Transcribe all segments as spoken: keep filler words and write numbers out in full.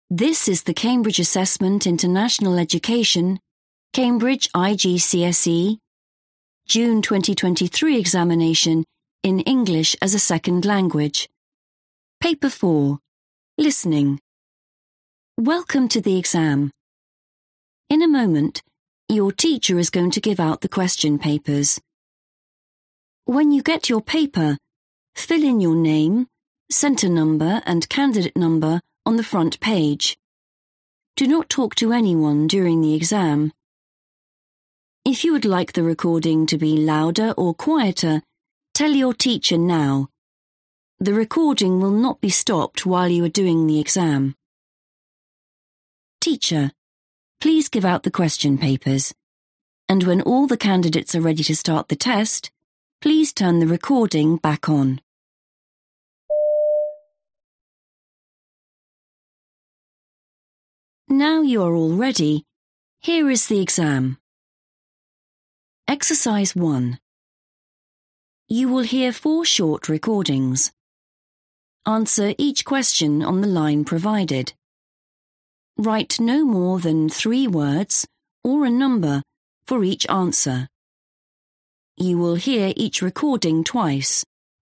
This is the Cambridge Assessment International Education, Cambridge I G C S E, June twenty twenty-three examination in English as a Second Language. Paper four, Listening. Welcome to the exam. In a moment, your teacher is going to give out the question papers. When you get your paper, fill in your name, centre number and candidate number on the front page. Do not talk to anyone during the exam. If you would like the recording to be louder or quieter, tell your teacher now. The recording will not be stopped while you are doing the exam. Teacher, please give out the question papers. And when all the candidates are ready to start the test, please turn the recording back on. Now you are all ready, here is the exam. Exercise one. You will hear four short recordings. Answer each question on the line provided. Write no more than three words or a number for each answer. You will hear each recording twice.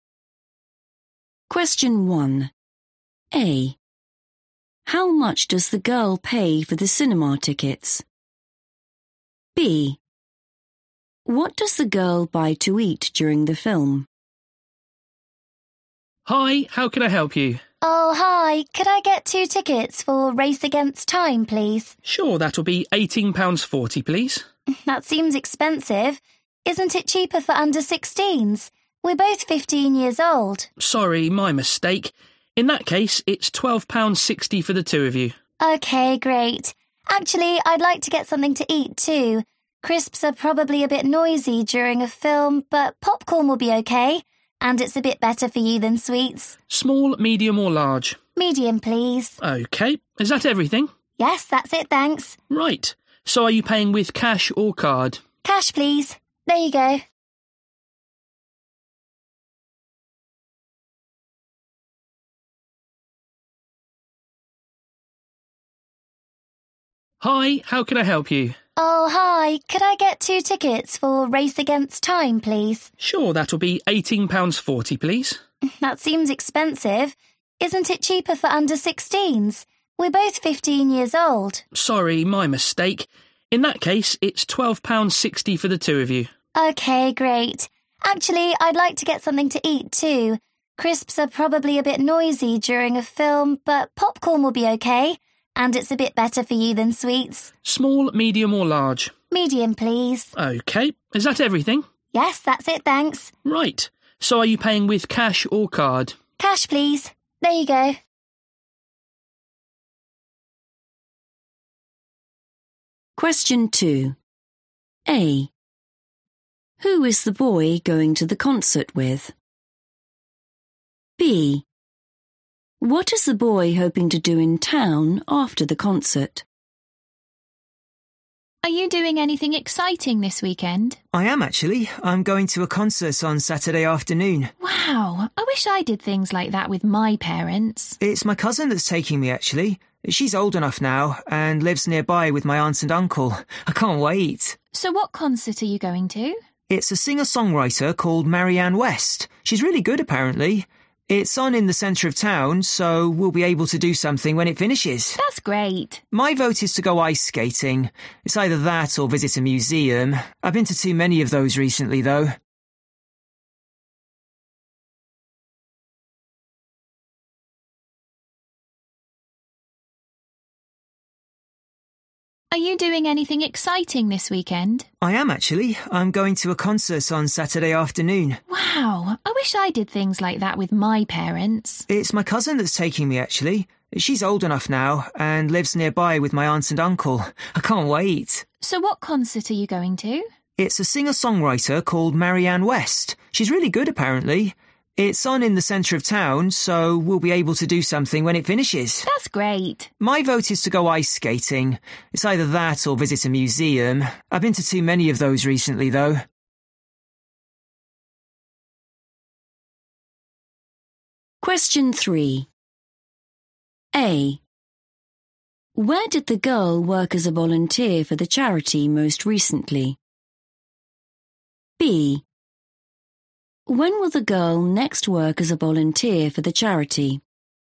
Question one. A. How much does the girl pay for the cinema tickets? B. What does the girl buy to eat during the film? Hi, how can I help you? Oh, hi. Could I get two tickets for Race Against Time, please? Sure, that'll be eighteen pounds forty, please. That seems expensive. Isn't it cheaper for under sixteens? We're both fifteen years old. Sorry, my mistake. In that case, it's twelve pounds sixty for the two of you. OK, great. Actually, I'd like to get something to eat too. Crisps are probably a bit noisy during a film, but popcorn will be OK. And it's a bit better for you than sweets. Small, medium or large? Medium, please. OK. Is that everything? Yes, that's it, thanks. Right. So are you paying with cash or card? Cash, please. There you go. Hi, how can I help you? Oh, hi. Could I get two tickets for Race Against Time, please? Sure, that'll be eighteen pounds forty, please. That seems expensive. Isn't it cheaper for under sixteens? We're both fifteen years old. Sorry, my mistake. In that case, it's twelve pounds sixty for the two of you. OK, great. Actually, I'd like to get something to eat too. Crisps are probably a bit noisy during a film, but popcorn will be OK. And it's a bit better for you than sweets. Small, medium or large? Medium, please. OK. Is that everything? Yes, that's it, thanks. Right. So are you paying with cash or card? Cash, please. There you go. Question two. A. Who is the boy going to the concert with? B. What is the boy hoping to do in town after the concert? Are you doing anything exciting this weekend? I am actually. I'm going to a concert on Saturday afternoon. Wow, I wish I did things like that with my parents. It's my cousin that's taking me actually. She's old enough now and lives nearby with my aunt and uncle. I can't wait. So what concert are you going to? It's a singer-songwriter called Marianne West. She's really good apparently. It's on in the centre of town, so we'll be able to do something when it finishes. That's great. My vote is to go ice skating. It's either that or visit a museum. I've been to too many of those recently, though. Are you doing anything exciting this weekend? I am actually. I'm going to a concert on Saturday afternoon. Wow, I wish I did things like that with my parents. It's my cousin that's taking me actually. She's old enough now and lives nearby with my aunt and uncle. I can't wait. So what concert are you going to? It's a singer-songwriter called Marianne West. She's really good apparently. It's on in the centre of town, so we'll be able to do something when it finishes. That's great. My vote is to go ice skating. It's either that or visit a museum. I've been to too many of those recently, though. Question three. A. Where did the girl work as a volunteer for the charity most recently? B. When will the girl next work as a volunteer for the charity?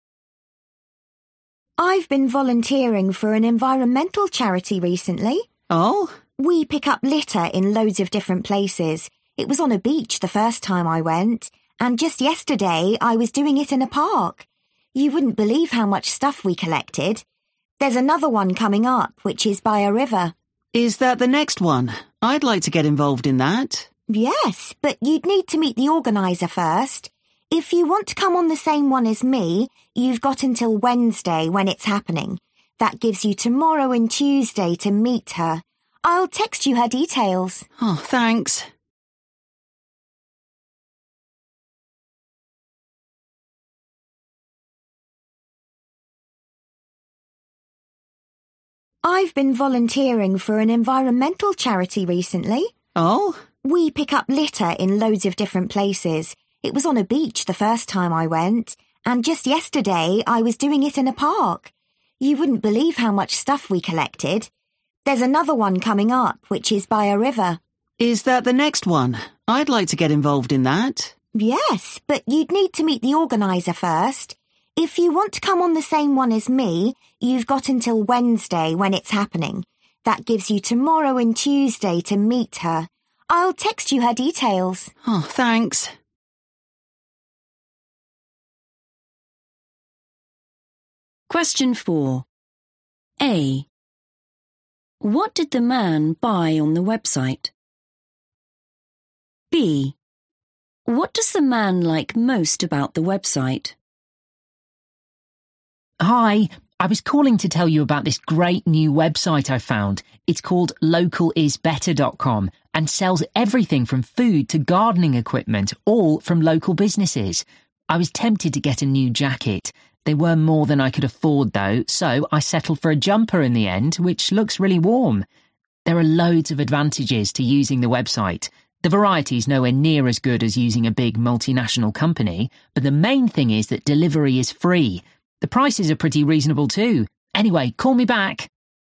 I've been volunteering for an environmental charity recently. Oh? We pick up litter in loads of different places. It was on a beach the first time I went, and just yesterday I was doing it in a park. You wouldn't believe how much stuff we collected. There's another one coming up, which is by a river. Is that the next one? I'd like to get involved in that. Yes, but you'd need to meet the organiser first. If you want to come on the same one as me, you've got until Wednesday when it's happening. That gives you tomorrow and Tuesday to meet her. I'll text you her details. Oh, thanks. I've been volunteering for an environmental charity recently. Oh? We pick up litter in loads of different places. It was on a beach the first time I went, and just yesterday I was doing it in a park. You wouldn't believe how much stuff we collected. There's another one coming up, which is by a river. Is that the next one? I'd like to get involved in that. Yes, but you'd need to meet the organiser first. If you want to come on the same one as me, you've got until Wednesday when it's happening. That gives you tomorrow and Tuesday to meet her. I'll text you her details. Oh, thanks. Question four. A. What did the man buy on the website? B. What does the man like most about the website? Hi, I was calling to tell you about this great new website I found. It's called local is better dot com and sells everything from food to gardening equipment, all from local businesses. I was tempted to get a new jacket. They were more than I could afford though, so I settled for a jumper in the end, which looks really warm. There are loads of advantages to using the website. The variety is nowhere near as good as using a big multinational company, but the main thing is that delivery is free. The prices are pretty reasonable too. Anyway, call me back.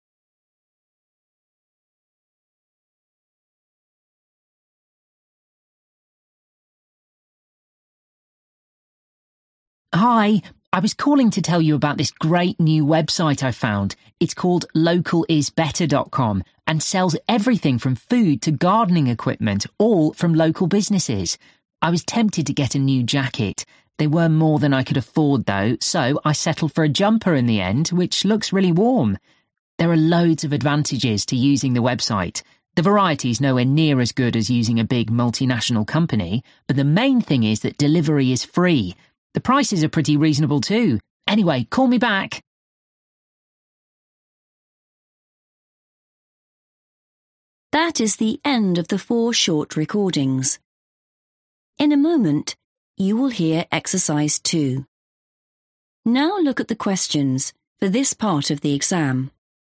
Hi, I was calling to tell you about this great new website I found. It's called local is better dot com and sells everything from food to gardening equipment, all from local businesses. I was tempted to get a new jacket. They were more than I could afford though, so I settled for a jumper in the end, which looks really warm. There are loads of advantages to using the website. The variety is nowhere near as good as using a big multinational company, but the main thing is that delivery is free. The prices are pretty reasonable too. Anyway, call me back. That is the end of the four short recordings. In a moment, you will hear exercise two. Now look at the questions for this part of the exam.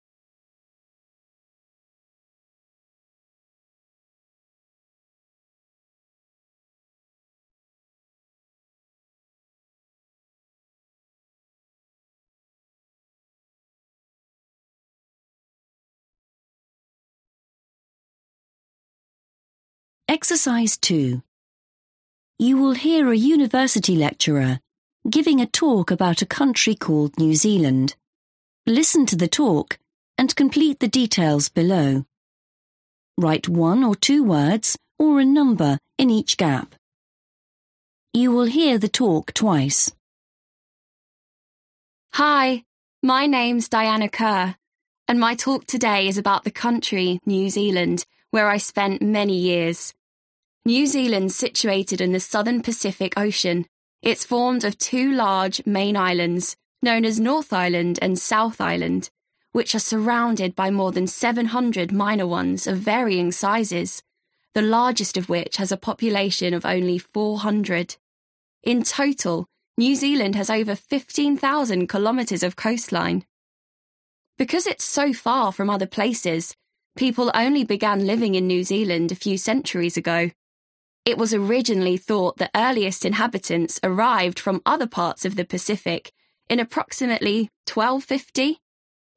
Exercise two. You will hear a university lecturer giving a talk about a country called New Zealand. Listen to the talk and complete the details below. Write one or two words or a number in each gap. You will hear the talk twice. Hi, my name's Diana Kerr, and my talk today is about the country, New Zealand, where I spent many years. New Zealand's situated in the southern Pacific Ocean. It's formed of two large main islands, known as North Island and South Island, which are surrounded by more than seven hundred minor ones of varying sizes, the largest of which has a population of only four hundred. In total, New Zealand has over fifteen thousand kilometres of coastline. Because it's so far from other places, people only began living in New Zealand a few centuries ago. It was originally thought the earliest inhabitants arrived from other parts of the Pacific in approximately twelve fifty.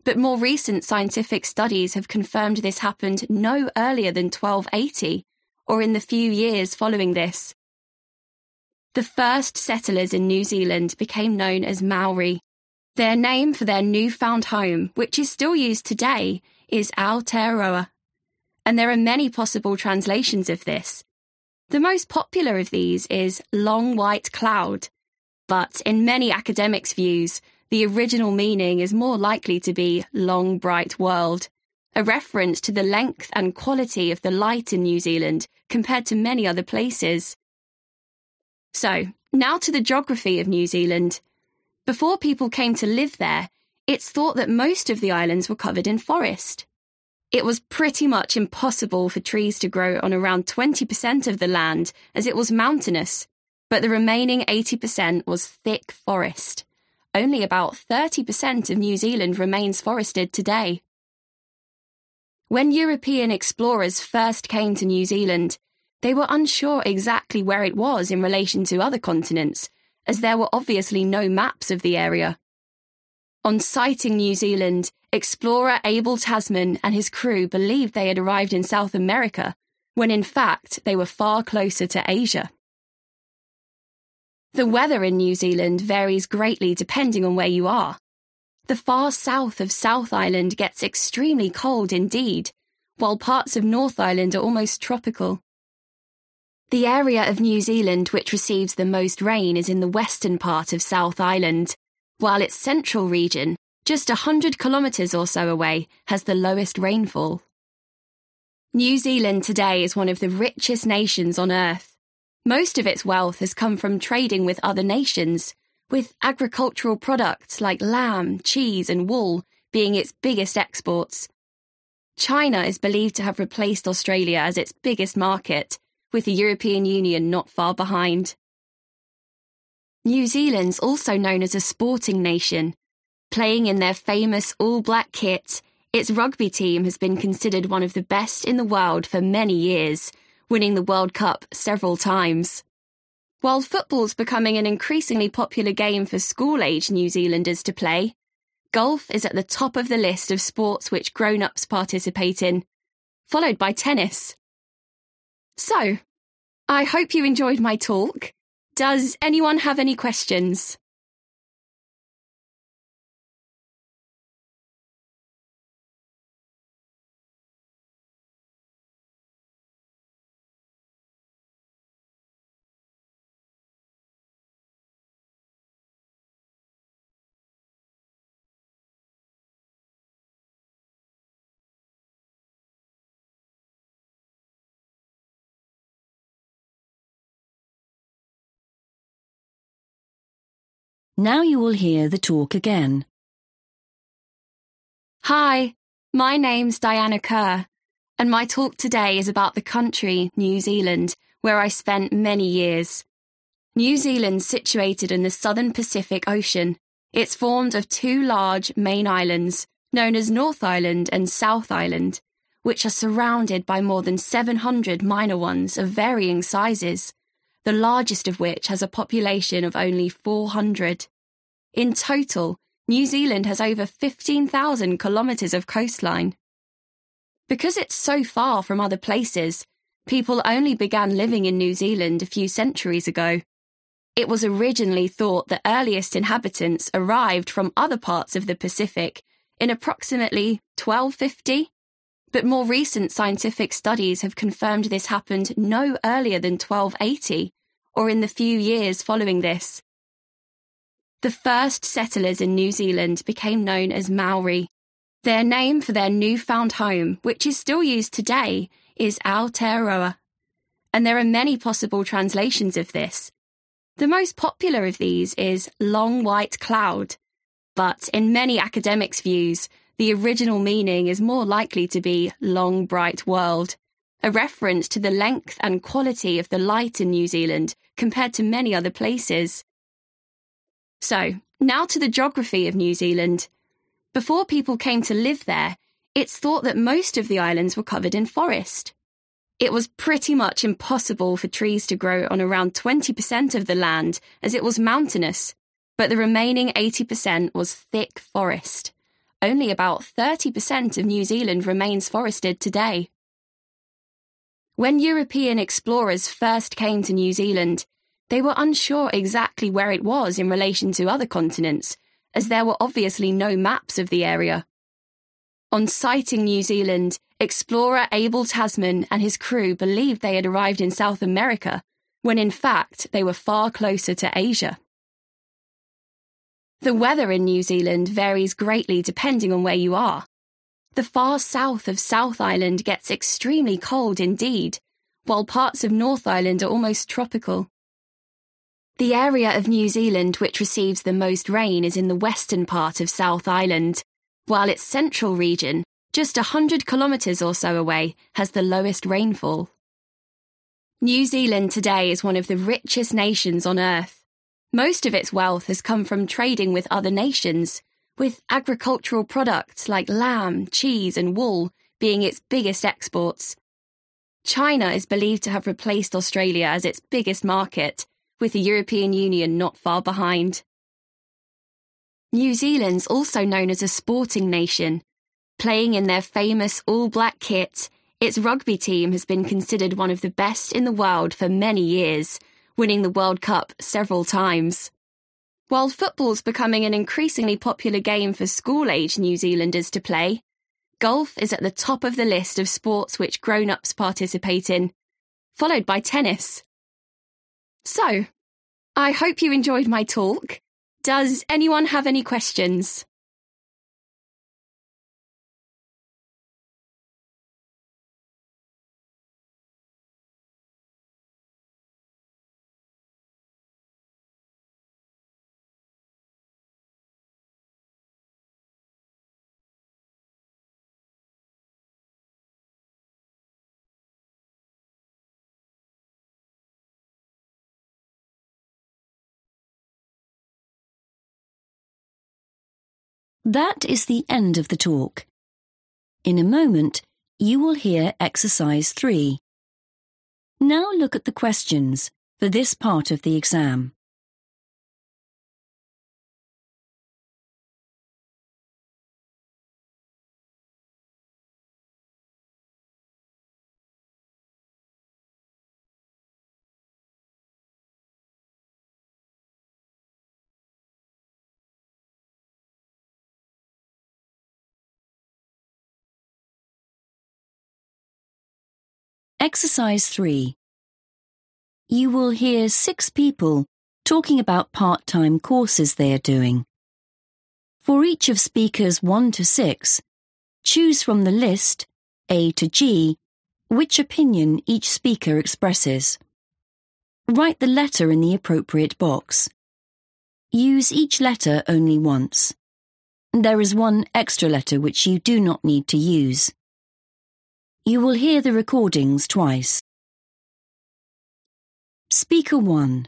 But more recent scientific studies have confirmed this happened no earlier than twelve eighty, or in the few years following this. The first settlers in New Zealand became known as Maori. Their name for their newfound home, which is still used today, is Aotearoa. And there are many possible translations of this. The most popular of these is long white cloud, but in many academics' views, the original meaning is more likely to be long bright world, a reference to the length and quality of the light in New Zealand compared to many other places. So, now to the geography of New Zealand. Before people came to live there, it's thought that most of the islands were covered in forest. It was pretty much impossible for trees to grow on around twenty percent of the land, as it was mountainous, but the remaining eighty percent was thick forest. Only about thirty percent of New Zealand remains forested today. When European explorers first came to New Zealand, they were unsure exactly where it was in relation to other continents, as there were obviously no maps of the area. On sighting New Zealand, explorer Abel Tasman and his crew believed they had arrived in South America, when in fact they were far closer to Asia. The weather in New Zealand varies greatly depending on where you are. The far south of South Island gets extremely cold indeed, while parts of North Island are almost tropical. The area of New Zealand which receives the most rain is in the western part of South Island, while its central region, just a hundred kilometres or so away, has the lowest rainfall. New Zealand today is one of the richest nations on Earth. Most of its wealth has come from trading with other nations, with agricultural products like lamb, cheese and wool being its biggest exports. China is believed to have replaced Australia as its biggest market, with the European Union not far behind. New Zealand's also known as a sporting nation. Playing in their famous all-black kit, its rugby team has been considered one of the best in the world for many years, winning the World Cup several times. While football's becoming an increasingly popular game for school-age New Zealanders to play, golf is at the top of the list of sports which grown-ups participate in, followed by tennis. So, I hope you enjoyed my talk. Does anyone have any questions? Now you will hear the talk again. Hi, my name's Diana Kerr, and my talk today is about the country, New Zealand, where I spent many years. New Zealand's situated in the southern Pacific Ocean. It's formed of two large main islands, known as North Island and South Island, which are surrounded by more than seven hundred minor ones of varying sizes, the largest of which has a population of only four hundred. In total, New Zealand has over fifteen thousand kilometres of coastline. Because it's so far from other places, people only began living in New Zealand a few centuries ago. It was originally thought the earliest inhabitants arrived from other parts of the Pacific in approximately twelve fifty, but more recent scientific studies have confirmed this happened no earlier than twelve eighty, or in the few years following this. The first settlers in New Zealand became known as Maori. Their name for their newfound home, which is still used today, is Aotearoa. And there are many possible translations of this. The most popular of these is long white cloud, but in many academics' views, the original meaning is more likely to be long bright world, a reference to the length and quality of the light in New Zealand compared to many other places. So, now to the geography of New Zealand. Before people came to live there, it's thought that most of the islands were covered in forest. It was pretty much impossible for trees to grow on around twenty percent of the land, as it was mountainous, but the remaining eighty percent was thick forest. only about thirty percent of New Zealand remains forested today. When European explorers first came to New Zealand, they were unsure exactly where it was in relation to other continents, as there were obviously no maps of the area. On sighting New Zealand, explorer Abel Tasman and his crew believed they had arrived in South America, when in fact they were far closer to Asia. The weather in New Zealand varies greatly depending on where you are. The far south of South Island gets extremely cold indeed, while parts of North Island are almost tropical. The area of New Zealand which receives the most rain is in the western part of South Island, while its central region, just a hundred kilometres or so away, has the lowest rainfall. New Zealand today is one of the richest nations on Earth. Most of its wealth has come from trading with other nations, with agricultural products like lamb, cheese and wool being its biggest exports. China is believed to have replaced Australia as its biggest market, with the European Union not far behind. New Zealand's also known as a sporting nation. Playing in their famous all-black kit, its rugby team has been considered one of the best in the world for many years, winning the World Cup several times. While football's becoming an increasingly popular game for school-age New Zealanders to play, golf is at the top of the list of sports which grown-ups participate in, followed by tennis. So, I hope you enjoyed my talk. Does anyone have any questions? That is the end of the talk. In a moment, you will hear exercise three. Now look at the questions for this part of the exam. Exercise three. You will hear six people talking about part-time courses they are doing. For each of speakers one to six, choose from the list, A to G, which opinion each speaker expresses. Write the letter in the appropriate box. Use each letter only once. There is one extra letter which you do not need to use. You will hear the recordings twice. Speaker one.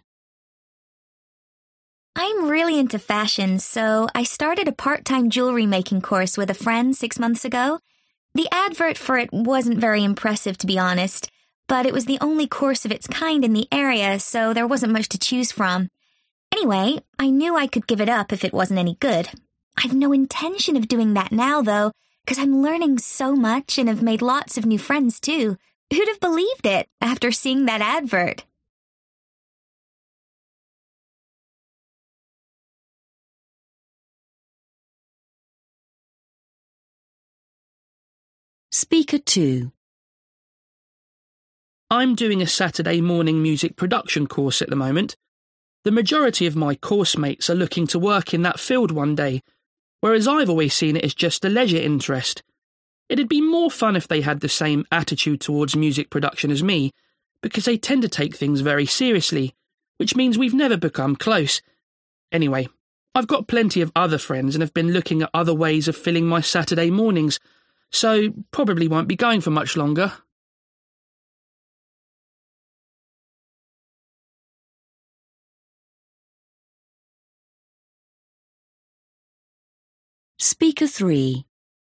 I'm really into fashion, so I started a part-time jewelry making course with a friend six months ago. The advert for it wasn't very impressive, to be honest, but it was the only course of its kind in the area, so there wasn't much to choose from. Anyway, I knew I could give it up if it wasn't any good. I've no intention of doing that now, though, because I'm learning so much and have made lots of new friends, too. Who'd have believed it after seeing that advert? Speaker two. I'm doing a Saturday morning music production course at the moment. The majority of my course mates are looking to work in that field one day, whereas I've always seen it as just a leisure interest. It'd be more fun if they had the same attitude towards music production as me, because they tend to take things very seriously, which means we've never become close. Anyway, I've got plenty of other friends and have been looking at other ways of filling my Saturday mornings, so probably won't be going for much longer. Speaker three.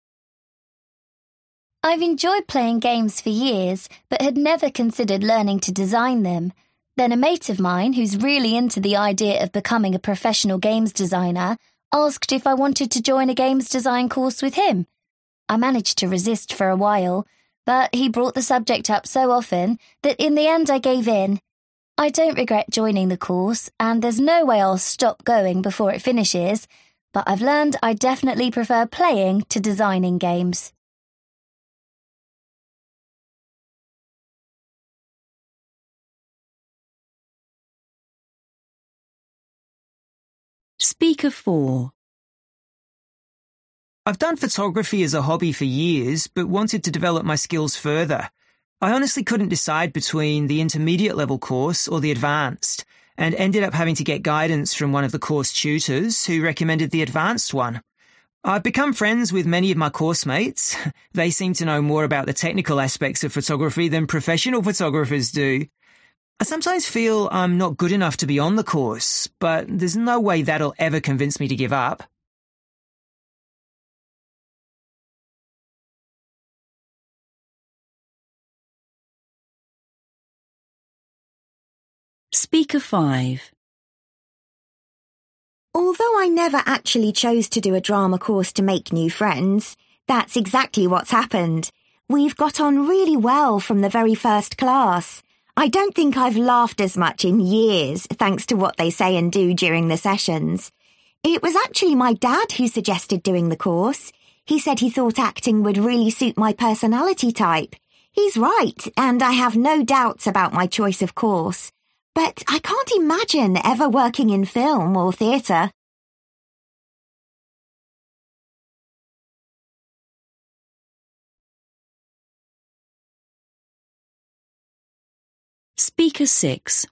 I've enjoyed playing games for years, but had never considered learning to design them. Then a mate of mine, who's really into the idea of becoming a professional games designer, asked if I wanted to join a games design course with him. I managed to resist for a while, but he brought the subject up so often that in the end I gave in. I don't regret joining the course, and there's no way I'll stop going before it finishes, but I've learned I definitely prefer playing to designing games. Speaker four. I've done photography as a hobby for years, but wanted to develop my skills further. I honestly couldn't decide between the intermediate level course or the advanced, and ended up having to get guidance from one of the course tutors who recommended the advanced one. I've become friends with many of my course mates. They seem to know more about the technical aspects of photography than professional photographers do. I sometimes feel I'm not good enough to be on the course, but there's no way that'll ever convince me to give up. Speaker five. Although I never actually chose to do a drama course to make new friends, that's exactly what's happened. We've got on really well from the very first class. I don't think I've laughed as much in years, thanks to what they say and do during the sessions. It was actually my dad who suggested doing the course. He said he thought acting would really suit my personality type. He's right, and I have no doubts about my choice of course. But I can't imagine ever working in film or theatre. Speaker six.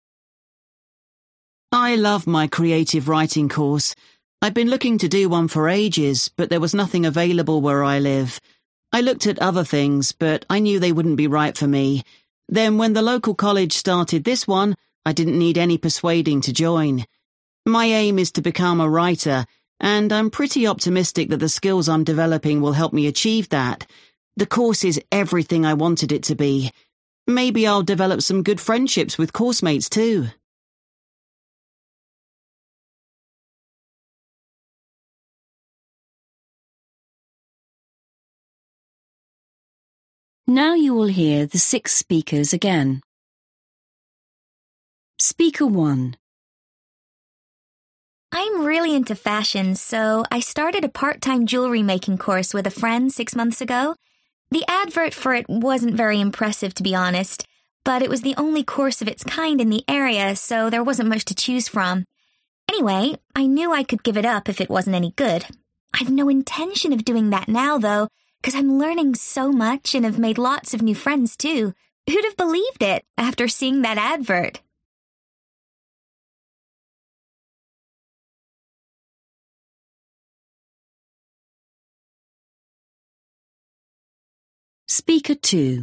I love my creative writing course. I've been looking to do one for ages, but there was nothing available where I live. I looked at other things, but I knew they wouldn't be right for me. Then when the local college started this one, I didn't need any persuading to join. My aim is to become a writer, and I'm pretty optimistic that the skills I'm developing will help me achieve that. The course is everything I wanted it to be. Maybe I'll develop some good friendships with course mates too. Now you will hear the six speakers again. Speaker one. I'm really into fashion, so I started a part-time jewelry making course with a friend six months ago. The advert for it wasn't very impressive, to be honest, but it was the only course of its kind in the area, so there wasn't much to choose from. Anyway, I knew I could give it up if it wasn't any good. I've no intention of doing that now, though, because I'm learning so much and have made lots of new friends, too. Who'd have believed it after seeing that advert? Speaker two.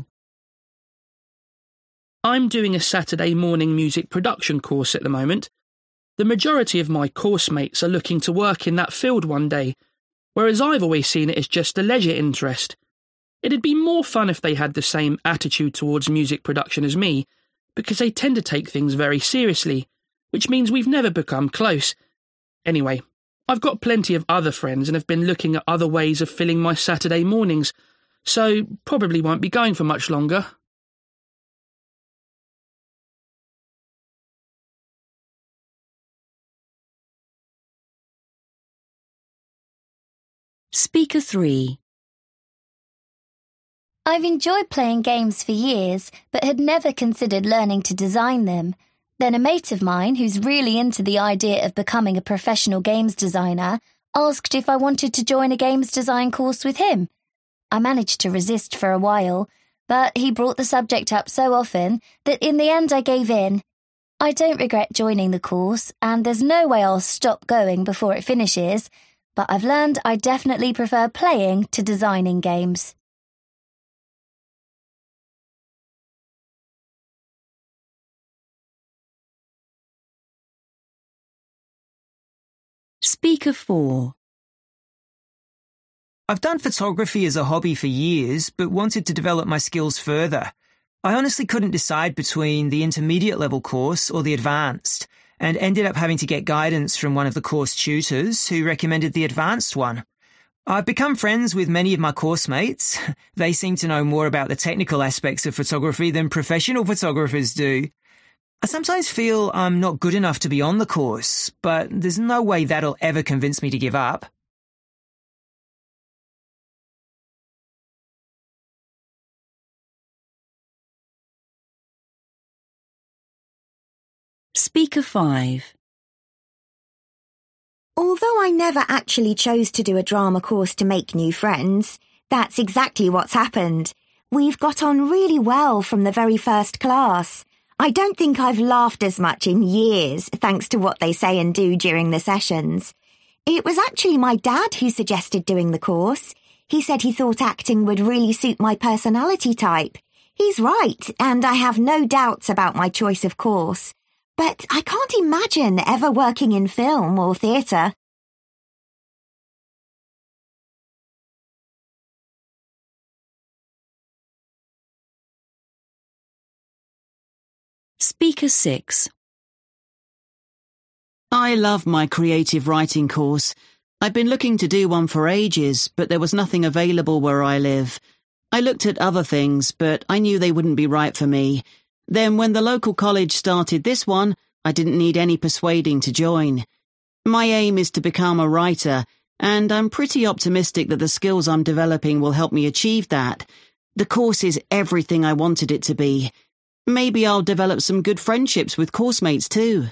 I'm doing a Saturday morning music production course at the moment. The majority of my course mates are looking to work in that field one day, whereas I've always seen it as just a leisure interest. It'd be more fun if they had the same attitude towards music production as me, because they tend to take things very seriously, which means we've never become close. Anyway, I've got plenty of other friends and have been looking at other ways of filling my Saturday mornings, so probably won't be going for much longer. Speaker three. I've enjoyed playing games for years, but had never considered learning to design them. Then a mate of mine, who's really into the idea of becoming a professional games designer, asked if I wanted to join a games design course with him. I managed to resist for a while, but he brought the subject up so often that in the end I gave in. I don't regret joining the course, and there's no way I'll stop going before it finishes, but I've learned I definitely prefer playing to designing games. Speaker four. I've done photography as a hobby for years, but wanted to develop my skills further. I honestly couldn't decide between the intermediate level course or the advanced, and ended up having to get guidance from one of the course tutors who recommended the advanced one. I've become friends with many of my course mates. They seem to know more about the technical aspects of photography than professional photographers do. I sometimes feel I'm not good enough to be on the course, but there's no way that'll ever convince me to give up. Speaker five. Although I never actually chose to do a drama course to make new friends, that's exactly what's happened. We've got on really well from the very first class. I don't think I've laughed as much in years, thanks to what they say and do during the sessions. It was actually my dad who suggested doing the course. He said he thought acting would really suit my personality type. He's right, and I have no doubts about my choice of course. But I can't imagine ever working in film or theatre. Speaker six. I love my creative writing course. I've been looking to do one for ages, but there was nothing available where I live. I looked at other things, but I knew they wouldn't be right for me. Then when the local college started this one, I didn't need any persuading to join. My aim is to become a writer, and I'm pretty optimistic that the skills I'm developing will help me achieve that. The course is everything I wanted it to be. Maybe I'll develop some good friendships with course mates too.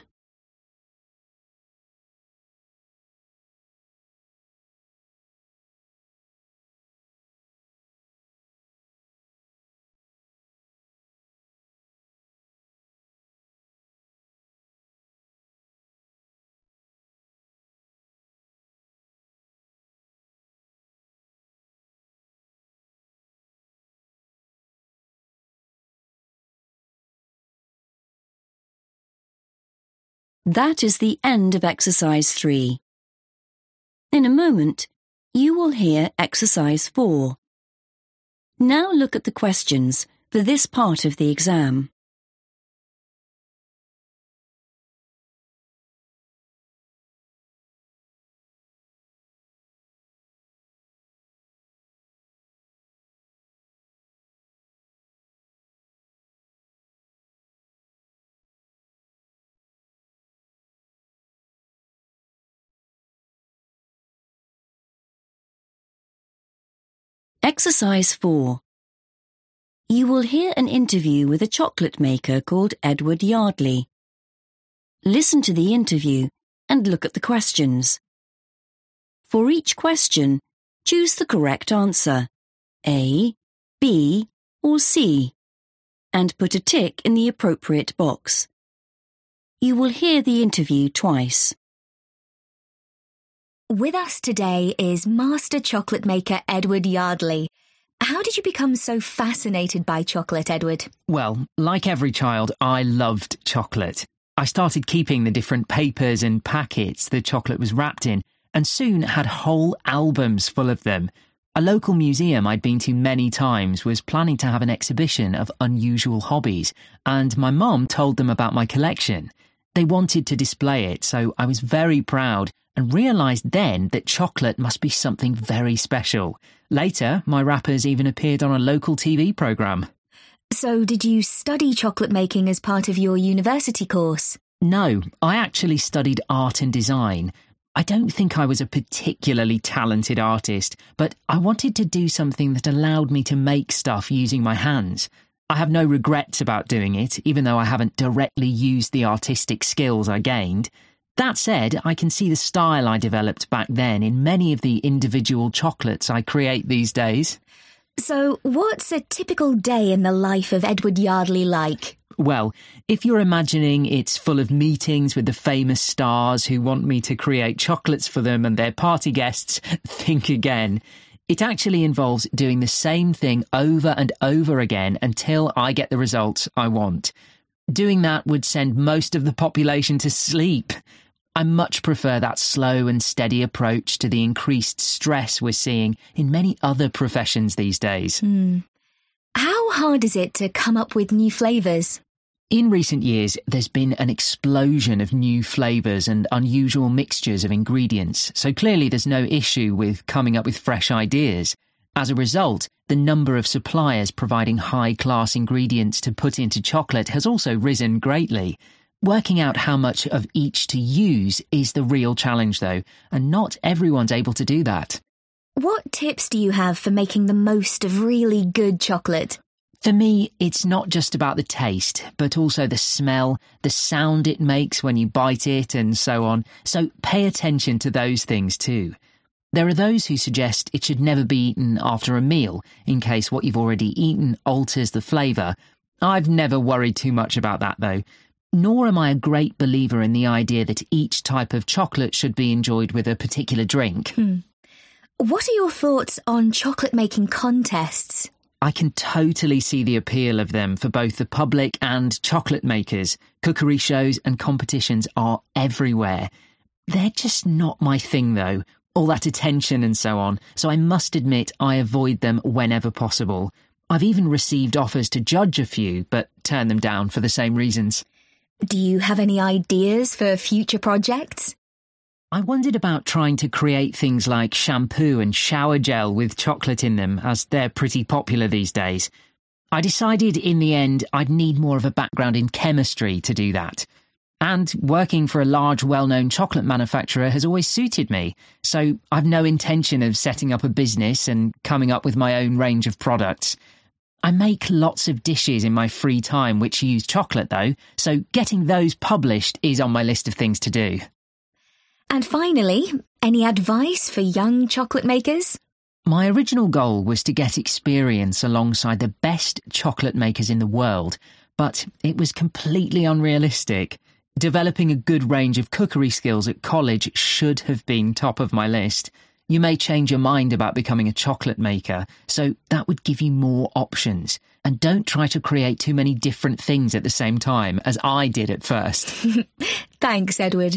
That is the end of exercise three. In a moment, you will hear exercise four. Now look at the questions for this part of the exam. Exercise four. You will hear an interview with a chocolate maker called Edward Yardley. Listen to the interview and look at the questions. For each question, choose the correct answer, A, B, or C, and put a tick in the appropriate box. You will hear the interview twice. With us today is master chocolate maker Edward Yardley. How did you become so fascinated by chocolate, Edward? Well, like every child, I loved chocolate. I started keeping the different papers and packets the chocolate was wrapped in, and soon had whole albums full of them. A local museum I'd been to many times was planning to have an exhibition of unusual hobbies, and my mum told them about my collection. They wanted to display it, so I was very proud and realised then that chocolate must be something very special. Later, my wrappers even appeared on a local T V programme. So did you study chocolate making as part of your university course? No, I actually studied art and design. I don't think I was a particularly talented artist, but I wanted to do something that allowed me to make stuff using my hands. I have no regrets about doing it, even though I haven't directly used the artistic skills I gained. That said, I can see the style I developed back then in many of the individual chocolates I create these days. So, what's a typical day in the life of Edward Yardley like? Well, if you're imagining it's full of meetings with the famous stars who want me to create chocolates for them and their party guests, think again. It actually involves doing the same thing over and over again until I get the results I want. Doing that would send most of the population to sleep. I much prefer that slow and steady approach to the increased stress we're seeing in many other professions these days. Hmm. How hard is it to come up with new flavours? In recent years, there's been an explosion of new flavours and unusual mixtures of ingredients, so clearly there's no issue with coming up with fresh ideas. As a result, the number of suppliers providing high-class ingredients to put into chocolate has also risen greatly. Working out how much of each to use is the real challenge, though, and not everyone's able to do that. What tips do you have for making the most of really good chocolate? For me, it's not just about the taste, but also the smell, the sound it makes when you bite it, and so on. So pay attention to those things too. There are those who suggest it should never be eaten after a meal, in case what you've already eaten alters the flavour. I've never worried too much about that, though. Nor am I a great believer in the idea that each type of chocolate should be enjoyed with a particular drink. Hmm. What are your thoughts on chocolate-making contests? I can totally see the appeal of them for both the public and chocolate makers. Cookery shows and competitions are everywhere. They're just not my thing, though. All that attention and so on, so I must admit I avoid them whenever possible. I've even received offers to judge a few, but turn them down for the same reasons. Do you have any ideas for future projects? I wondered about trying to create things like shampoo and shower gel with chocolate in them, as they're pretty popular these days. I decided in the end I'd need more of a background in chemistry to do that. And working for a large, well-known chocolate manufacturer has always suited me, so I've no intention of setting up a business and coming up with my own range of products. I make lots of dishes in my free time which use chocolate, though, so getting those published is on my list of things to do. And finally, any advice for young chocolate makers? My original goal was to get experience alongside the best chocolate makers in the world, but it was completely unrealistic. Developing a good range of cookery skills at college should have been top of my list. You may change your mind about becoming a chocolate maker, so that would give you more options. And don't try to create too many different things at the same time, as I did at first. Thanks, Edward.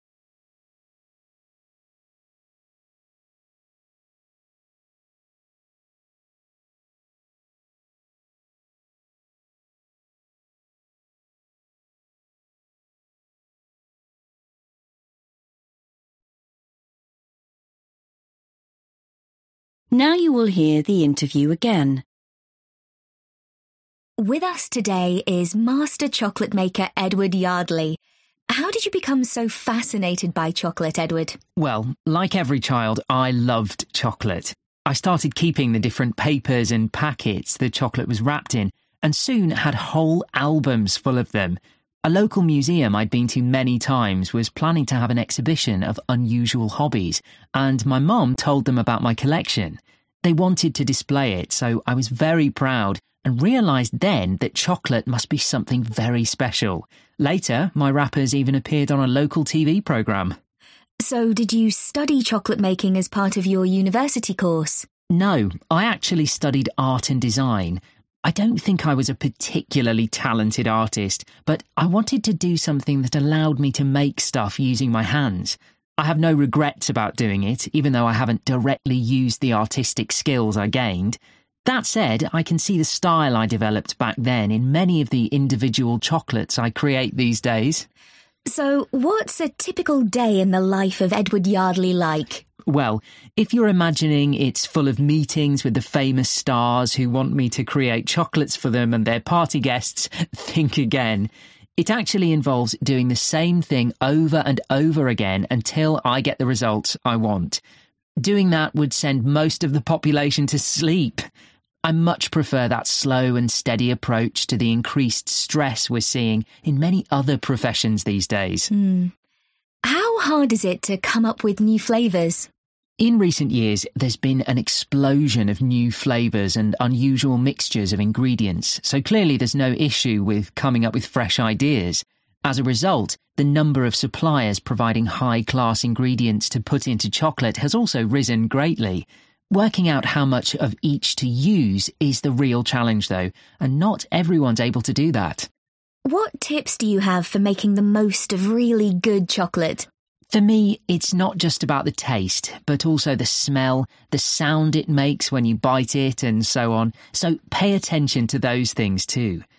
Now you will hear the interview again. With us today is master chocolate maker Edward Yardley. How did you become so fascinated by chocolate, Edward? Well, like every child, I loved chocolate. I started keeping the different papers and packets the chocolate was wrapped in, and soon had whole albums full of them. A local museum I'd been to many times was planning to have an exhibition of unusual hobbies, and my mum told them about my collection. They wanted to display it, so I was very proud and realised then that chocolate must be something very special. Later, my wrappers even appeared on a local T V programme. So did you study chocolate making as part of your university course? No, I actually studied art and design. I don't think I was a particularly talented artist, but I wanted to do something that allowed me to make stuff using my hands. I have no regrets about doing it, even though I haven't directly used the artistic skills I gained. That said, I can see the style I developed back then in many of the individual chocolates I create these days. So, what's a typical day in the life of Edward Yardley like? Well, if you're imagining it's full of meetings with the famous stars who want me to create chocolates for them and their party guests, think again. It actually involves doing the same thing over and over again until I get the results I want. Doing that would send most of the population to sleep. I much prefer that slow and steady approach to the increased stress we're seeing in many other professions these days. Hmm. How hard is it to come up with new flavours? In recent years, there's been an explosion of new flavours and unusual mixtures of ingredients, so clearly there's no issue with coming up with fresh ideas. As a result, the number of suppliers providing high-class ingredients to put into chocolate has also risen greatly. Working out how much of each to use is the real challenge, though, and not everyone's able to do that. What tips do you have for making the most of really good chocolate? For me, it's not just about the taste, but also the smell, the sound it makes when you bite it, and so on. So pay attention to those things too.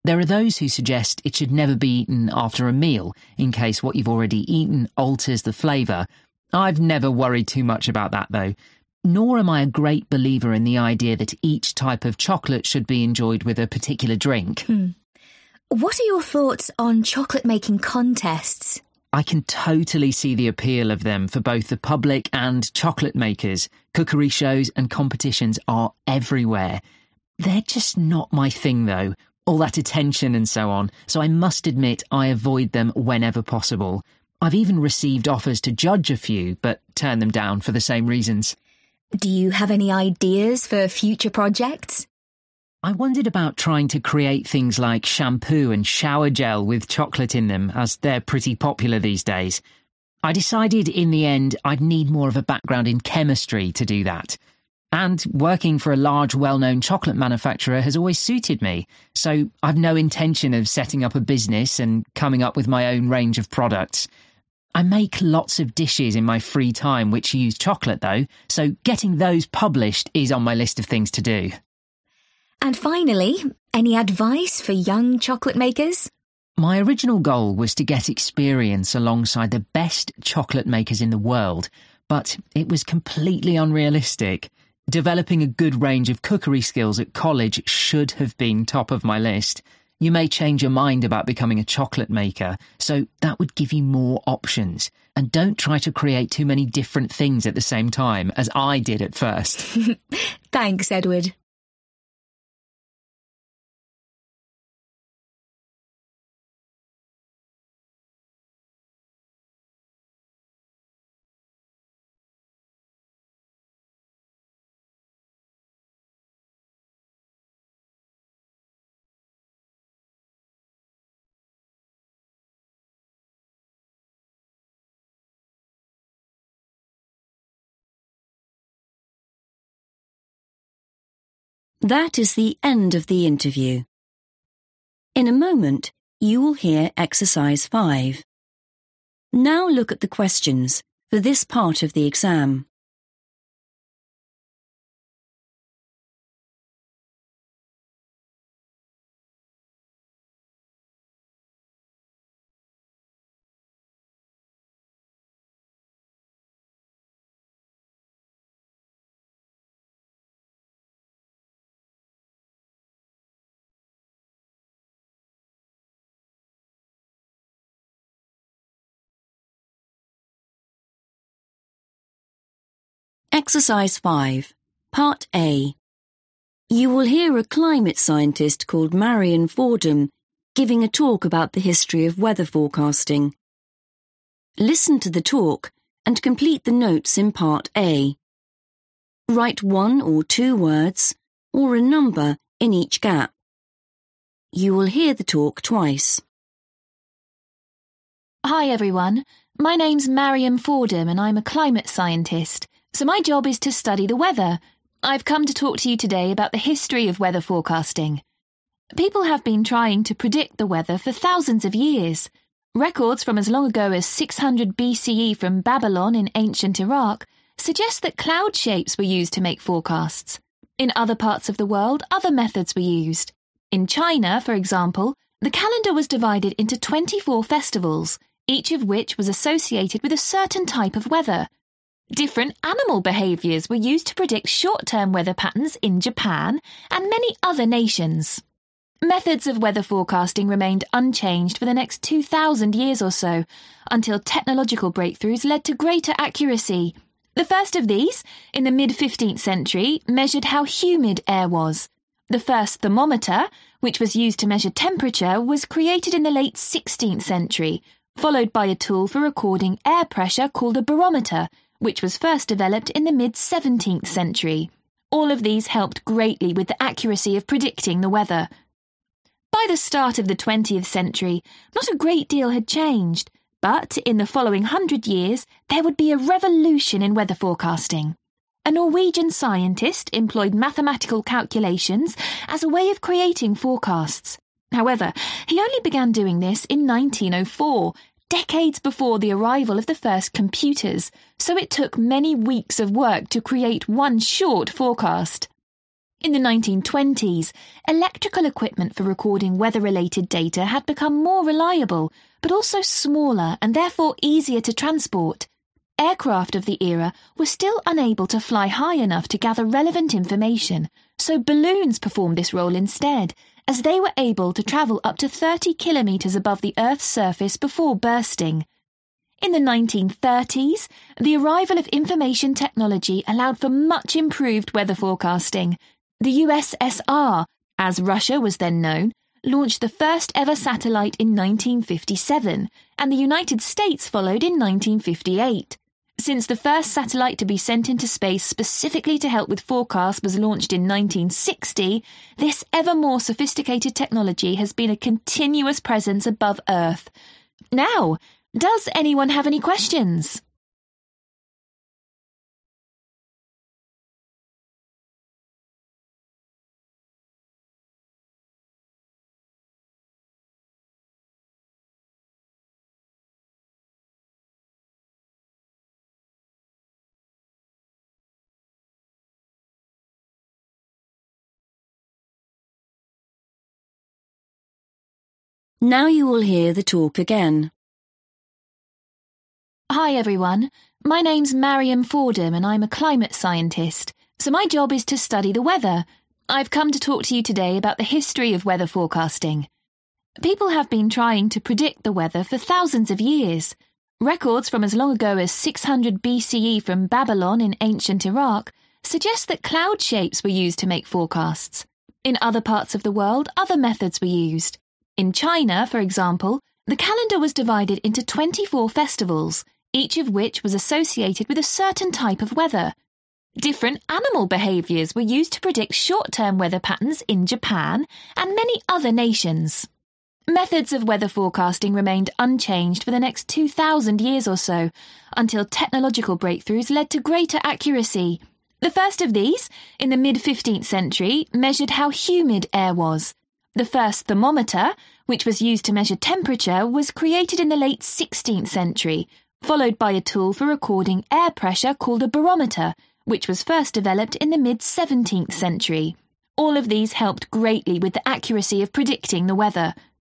There are those who suggest it should never be eaten after a meal, in case what you've already eaten alters the flavour. I've never worried too much about that, though. Nor am I a great believer in the idea that each type of chocolate should be enjoyed with a particular drink. Hmm. What are your thoughts on chocolate-making contests? I can totally see the appeal of them for both the public and chocolate makers. Cookery shows and competitions are everywhere. They're just not my thing, though. All that attention and so on, so I must admit I avoid them whenever possible. I've even received offers to judge a few, but turn them down for the same reasons. Do you have any ideas for future projects? I wondered about trying to create things like shampoo and shower gel with chocolate in them, as they're pretty popular these days. I decided in the end I'd need more of a background in chemistry to do that. And working for a large, well-known chocolate manufacturer has always suited me, so I've no intention of setting up a business and coming up with my own range of products. I make lots of dishes in my free time which use chocolate, though, so getting those published is on my list of things to do. And finally, any advice for young chocolate makers? My original goal was to get experience alongside the best chocolate makers in the world, but it was completely unrealistic. Developing a good range of cookery skills at college should have been top of my list. You may change your mind about becoming a chocolate maker, so that would give you more options. And don't try to create too many different things at the same time, as I did at first. Thanks, Edward. That is the end of the interview. In a moment, you will hear exercise five. Now look at the questions for this part of the exam. Exercise five, Part A. You will hear a climate scientist called Marion Fordham giving a talk about the history of weather forecasting. Listen to the talk and complete the notes in Part A. Write one or two words or a number in each gap. You will hear the talk twice. Hi everyone, my name's Marion Fordham and I'm a climate scientist. So my job is to study the weather. I've come to talk to you today about the history of weather forecasting. People have been trying to predict the weather for thousands of years. Records from as long ago as six hundred B C E from Babylon in ancient Iraq suggest that cloud shapes were used to make forecasts. In other parts of the world, other methods were used. In China, for example, the calendar was divided into twenty-four festivals, each of which was associated with a certain type of weather. Different animal behaviours were used to predict short-term weather patterns in Japan and many other nations. Methods of weather forecasting remained unchanged for the next two thousand years or so, until technological breakthroughs led to greater accuracy. The first of these, in the mid-fifteenth century, measured how humid air was. The first thermometer, which was used to measure temperature, was created in the late sixteenth century, followed by a tool for recording air pressure called a barometer, which was first developed in the mid-seventeenth century. All of these helped greatly with the accuracy of predicting the weather. By the start of the twentieth century, not a great deal had changed, but in the following hundred years, there would be a revolution in weather forecasting. A Norwegian scientist employed mathematical calculations as a way of creating forecasts. However, he only began doing this in nineteen oh four, decades before the arrival of the first computers, so it took many weeks of work to create one short forecast. In the nineteen twenties, electrical equipment for recording weather-related data had become more reliable, but also smaller and therefore easier to transport. Aircraft of the era were still unable to fly high enough to gather relevant information, so balloons performed this role instead, as they were able to travel up to thirty kilometres above the Earth's surface before bursting. In the nineteen thirties, the arrival of information technology allowed for much improved weather forecasting. The U S S R, as Russia was then known, launched the first ever satellite in nineteen fifty-seven, and the United States followed in nineteen fifty-eight. Since the first satellite to be sent into space specifically to help with forecasts was launched in nineteen sixty, this ever more sophisticated technology has been a continuous presence above Earth. Now, does anyone have any questions? Now you will hear the talk again. Hi everyone, my name's Mariam Fordham and I'm a climate scientist, so my job is to study the weather. I've come to talk to you today about the history of weather forecasting. People have been trying to predict the weather for thousands of years. Records from as long ago as six hundred B C E from Babylon in ancient Iraq suggest that cloud shapes were used to make forecasts. In other parts of the world, other methods were used. In China, for example, the calendar was divided into twenty-four festivals, each of which was associated with a certain type of weather. Different animal behaviours were used to predict short-term weather patterns in Japan and many other nations. Methods of weather forecasting remained unchanged for the next two thousand years or so, until technological breakthroughs led to greater accuracy. The first of these, in the mid-fifteenth century, measured how humid air was. The first thermometer, which was used to measure temperature, was created in the late sixteenth century, followed by a tool for recording air pressure called a barometer, which was first developed in the mid-seventeenth century. All of these helped greatly with the accuracy of predicting the weather.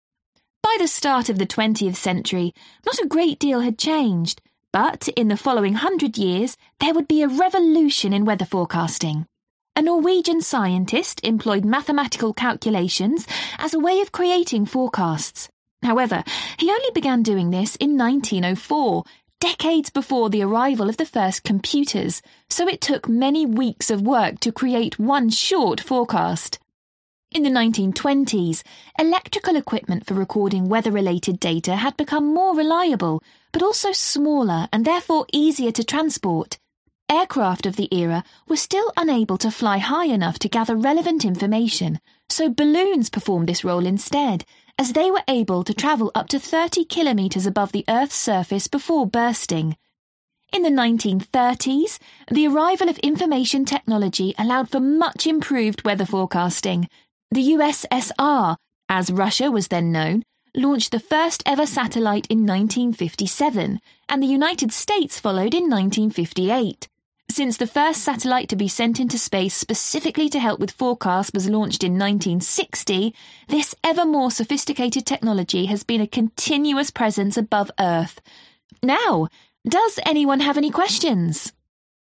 By the start of the twentieth century, not a great deal had changed, but in the following hundred years, there would be a revolution in weather forecasting. A Norwegian scientist employed mathematical calculations as a way of creating forecasts. However, he only began doing this in nineteen oh four, decades before the arrival of the first computers, so it took many weeks of work to create one short forecast. In the nineteen twenties, electrical equipment for recording weather-related data had become more reliable, but also smaller and therefore easier to transport. Aircraft of the era were still unable to fly high enough to gather relevant information, so balloons performed this role instead, as they were able to travel up to thirty kilometres above the Earth's surface before bursting. In the nineteen thirties, the arrival of information technology allowed for much improved weather forecasting. The U S S R, as Russia was then known, launched the first ever satellite in nineteen fifty-seven, and the United States followed in nineteen fifty-eight. Since the first satellite to be sent into space specifically to help with forecasts was launched in nineteen sixty, this ever more sophisticated technology has been a continuous presence above Earth. Now, does anyone have any questions?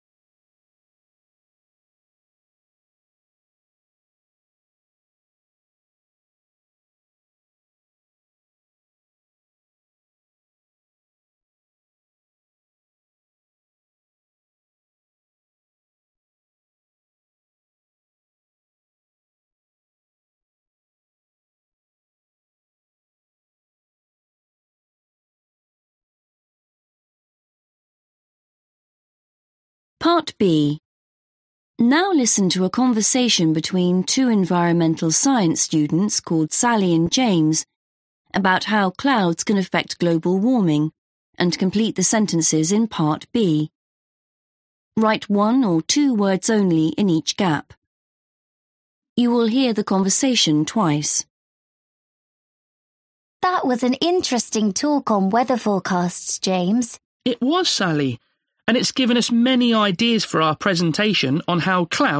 Part B. Now listen to a conversation between two environmental science students called Sally and James about how clouds can affect global warming, and complete the sentences in Part B. Write one or two words only in each gap. You will hear the conversation twice. That was an interesting talk on weather forecasts, James. It was, Sally, and it's given us many ideas for our presentation on how clouds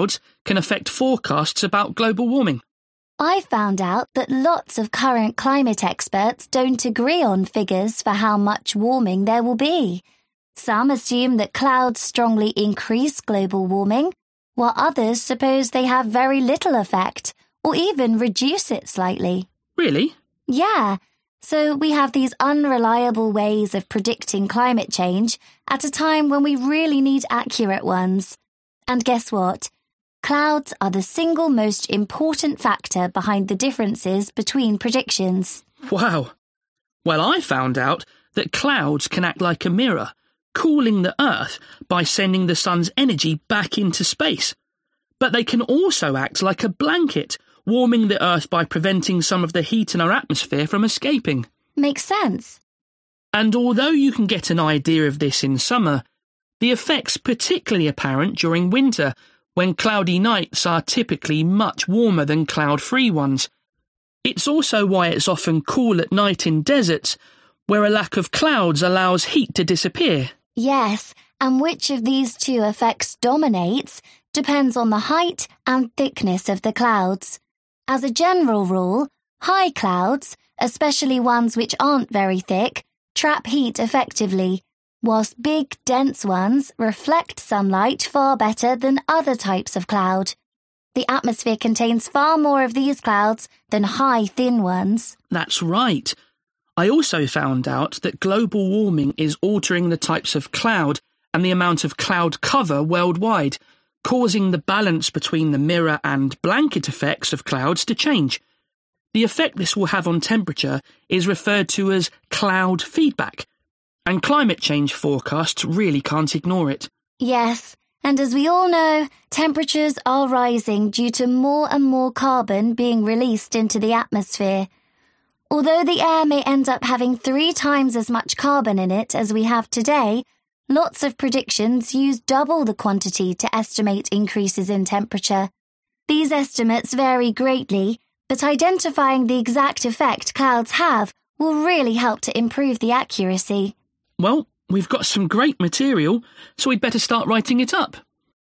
can affect forecasts about global warming? I found out that lots of current climate experts don't agree on figures for how much warming there will be. Some assume that clouds strongly increase global warming, while others suppose they have very little effect, or even reduce it slightly. Really? Yeah. So we have these unreliable ways of predicting climate change at a time when we really need accurate ones. And guess what? Clouds are the single most important factor behind the differences between predictions. Wow. Well, I found out that clouds can act like a mirror, cooling the Earth by sending the sun's energy back into space. But they can also act like a blanket, warming the Earth by preventing some of the heat in our atmosphere from escaping. Makes sense. And although you can get an idea of this in summer, the effect's particularly apparent during winter, when cloudy nights are typically much warmer than cloud-free ones. It's also why it's often cool at night in deserts, where a lack of clouds allows heat to disappear. Yes, and which of these two effects dominates depends on the height and thickness of the clouds. As a general rule, high clouds, especially ones which aren't very thick, trap heat effectively, whilst big, dense ones reflect sunlight far better than other types of cloud. The atmosphere contains far more of these clouds than high, thin ones. That's right. I also found out that global warming is altering the types of cloud and the amount of cloud cover worldwide, causing the balance between the mirror and blanket effects of clouds to change. The effect this will have on temperature is referred to as cloud feedback, and climate change forecasts really can't ignore it. Yes, and as we all know, temperatures are rising due to more and more carbon being released into the atmosphere. Although the air may end up having three times as much carbon in it as we have today, lots of predictions use double the quantity to estimate increases in temperature. These estimates vary greatly, but identifying the exact effect clouds have will really help to improve the accuracy. Well, we've got some great material, so we'd better start writing it up.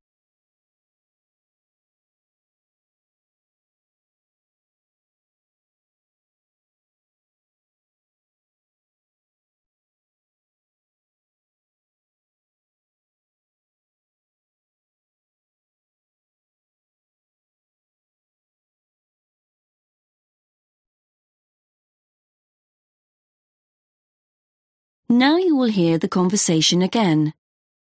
Now you will hear the conversation again.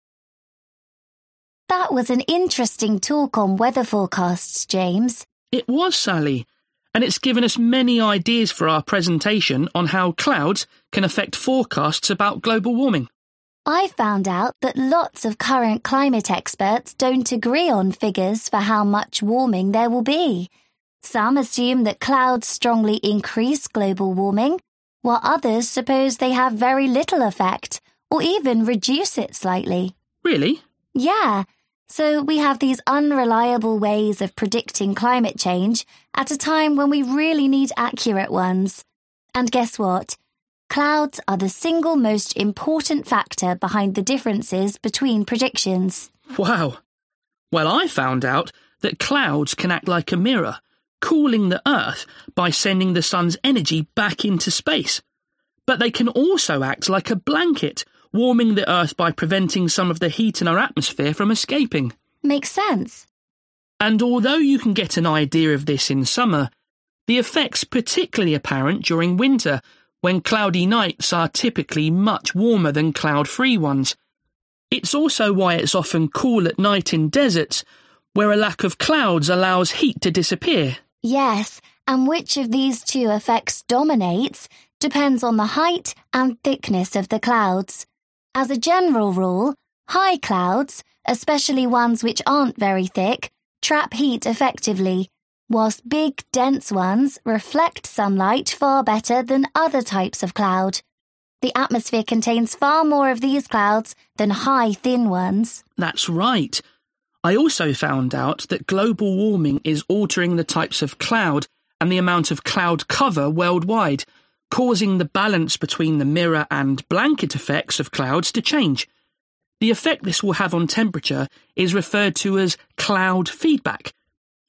That was an interesting talk on weather forecasts, James. It was, Sally, and it's given us many ideas for our presentation on how clouds can affect forecasts about global warming. I found out that lots of current climate experts don't agree on figures for how much warming there will be. Some assume that clouds strongly increase global warming, while others suppose they have very little effect, or even reduce it slightly. Really? Yeah. So we have these unreliable ways of predicting climate change at a time when we really need accurate ones. And guess what? Clouds are the single most important factor behind the differences between predictions. Wow. Well, I found out that clouds can act like a mirror, cooling the Earth by sending the sun's energy back into space. But they can also act like a blanket, warming the Earth by preventing some of the heat in our atmosphere from escaping. Makes sense. And although you can get an idea of this in summer, the effect's particularly apparent during winter, when cloudy nights are typically much warmer than cloud-free ones. It's also why it's often cool at night in deserts, where a lack of clouds allows heat to disappear. Yes, and which of these two effects dominates depends on the height and thickness of the clouds. As a general rule, high clouds, especially ones which aren't very thick, trap heat effectively, whilst big, dense ones reflect sunlight far better than other types of cloud. The atmosphere contains far more of these clouds than high, thin ones. That's right. I also found out that global warming is altering the types of cloud and the amount of cloud cover worldwide, causing the balance between the mirror and blanket effects of clouds to change. The effect this will have on temperature is referred to as cloud feedback,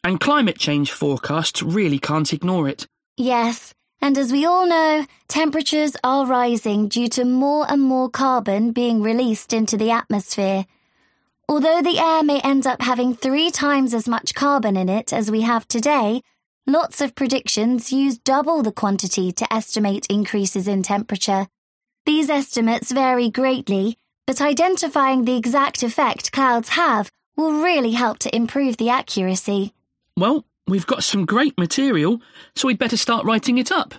and climate change forecasts really can't ignore it. Yes, and as we all know, temperatures are rising due to more and more carbon being released into the atmosphere. Although the air may end up having three times as much carbon in it as we have today, lots of predictions use double the quantity to estimate increases in temperature. These estimates vary greatly, but identifying the exact effect clouds have will really help to improve the accuracy. Well, we've got some great material, so we'd better start writing it up.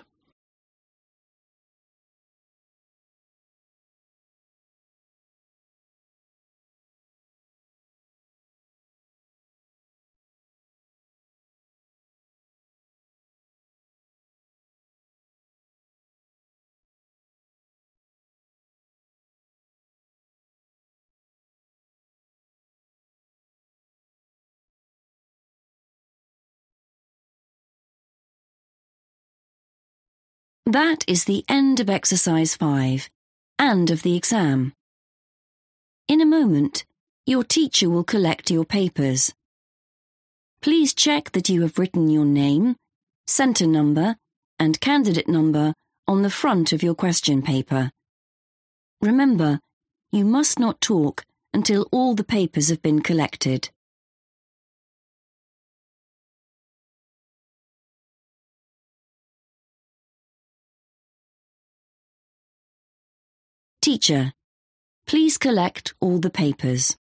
That is the end of exercise five, and of the exam. In a moment, your teacher will collect your papers. Please check that you have written your name, centre number, and candidate number on the front of your question paper. Remember, you must not talk until all the papers have been collected. Teacher, please collect all the papers.